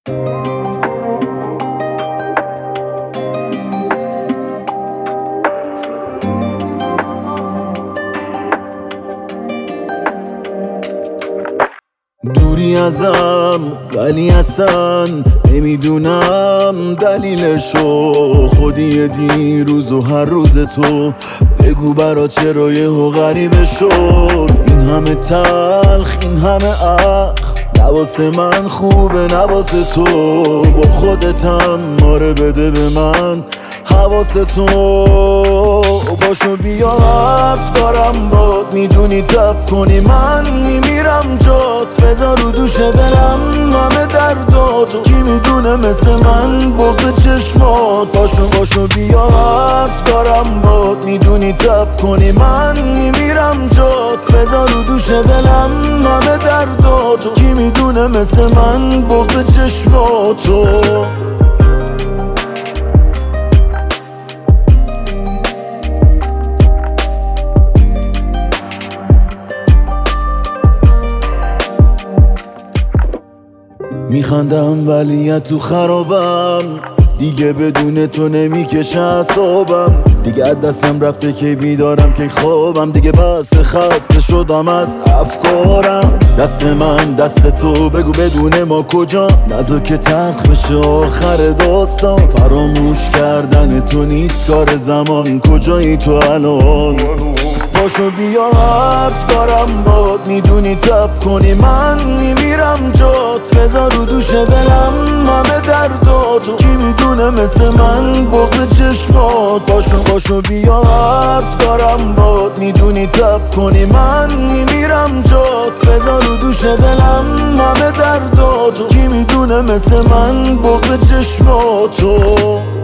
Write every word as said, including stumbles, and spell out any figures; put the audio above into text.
دوری ازم ولی اصلا نمیدونم دلیلشو، خودی دیروز و هر روز تو بگو برا چرا یهو غریبه شد. این همه تلخ این همه اخ نواسه من خوبه نواسه تو، با خودتم ماره بده به من حواسه تو. باشو بیا حرف دارم باد، میدونی تب کنی من میمیرم جات، بذار رو دوش دلم همه درداتو، کی میدونه مثل من بغض چشمات. باشو باشو بیا حرف دارم باد، میدونی تب کنی من میمیرم جات، بذار رو دوش دلم همه درداتو، کی میدونه مثل من بغض چشماتو. میخندم ولی تو خرابم، دیگه بدون تو نمیکشه اعصابم، دیگه از دستم رفته که بیدارم که خوابم، دیگه بس خسته شدم از افکارم. دست من دست تو بگو بدون ما کجا، نذار که تلخ بشه آخر داستان، فراموش کردن تو نیست کار زمان، کجایی تو الان؟ باشو بیا حرف دارم باد، میدونی تب کنی من میمیرم جات، بذار رو دوش دلم همه درداتو، کی میدونه مثل من بغض چشمات. باشو باشو بیا حرف دارم باد، میدونی تب کنی من میمیرم جات، بذار رو دوش دلم همه درداتو، کی میدونه مثل من بغض چشماتو.